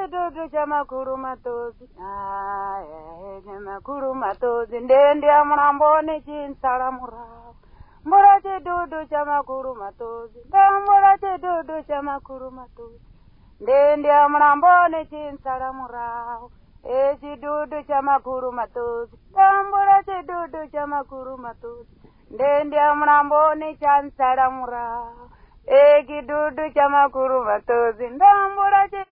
chidudu chamakuru matozi. Chamakuru matozi. Ndendi ya mramboni chinsara murao. Mbura chidudu chamakuru matozi. Mbura chidudu chamakuru matozi. Ndendi ya mramboni chinsara murao. Chidudu chamakuru matozi. Mbura chidudu chamakuru matozi. Ndendi ya mramboni chansara murao. Kidudu chamakuru matozi. Mbura